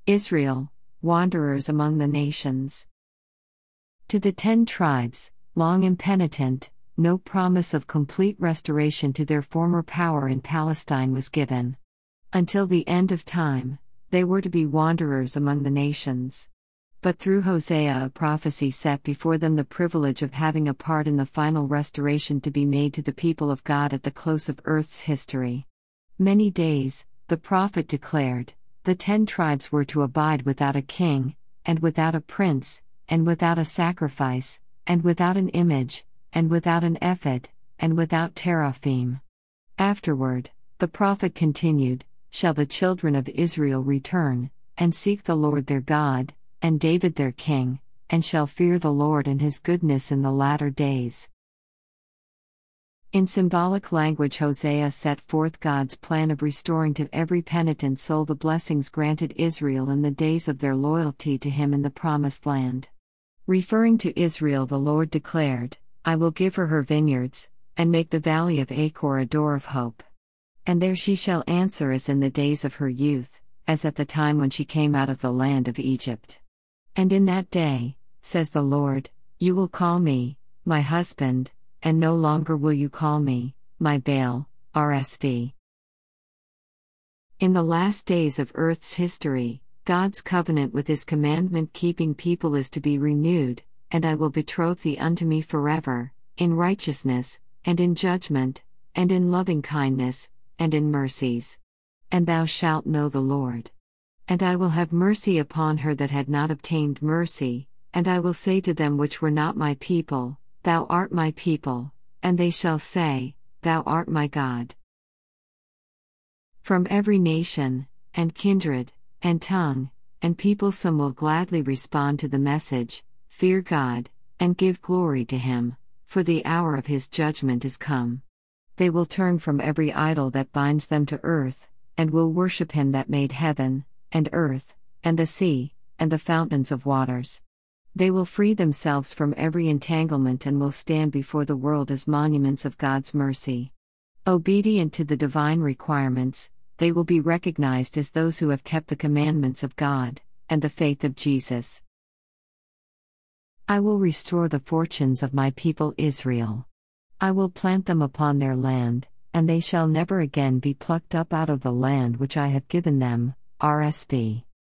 Israel, wanderers among the nations. To the 10 tribes, long impenitent, no promise of complete restoration to their former power in Palestine was given. Until the end of time, they were to be wanderers among the nations. But through Hosea, a prophecy set before them the privilege of having a part in the final restoration to be made to the people of God at the close of earth's history. Many days, the prophet declared, the 10 tribes were to abide without a king, and without a prince, and without a sacrifice, and without an image, and without an ephod, and without teraphim. Afterward, the prophet continued, shall the children of Israel return, and seek the Lord their God, and David their king, and shall fear the Lord and his goodness in the latter days. In symbolic language, Hosea set forth God's plan of restoring to every penitent soul the blessings granted Israel in the days of their loyalty to him in the Promised Land. Referring to Israel, the Lord declared, I will give her vineyards, and make the valley of Achor a door of hope. And there she shall answer as in the days of her youth, as at the time when she came out of the land of Egypt. And in that day, says the Lord, you will call me, my husband, and no longer will you call me, my Baal, RSV. In the last days of earth's history, God's covenant with his commandment-keeping people is to be renewed, and I will betroth thee unto me forever, in righteousness, and in judgment, and in loving kindness, and in mercies. And thou shalt know the Lord. And I will have mercy upon her that had not obtained mercy, and I will say to them which were not my people, Thou art my people, and they shall say, Thou art my God. From every nation, and kindred, and tongue, and people some will gladly respond to the message, fear God, and give glory to him, for the hour of his judgment is come. They will turn from every idol that binds them to earth, and will worship him that made heaven, and earth, and the sea, and the fountains of waters. They will free themselves from every entanglement and will stand before the world as monuments of God's mercy. Obedient to the divine requirements, they will be recognized as those who have kept the commandments of God, and the faith of Jesus. I will restore the fortunes of my people Israel. I will plant them upon their land, and they shall never again be plucked up out of the land which I have given them, RSV.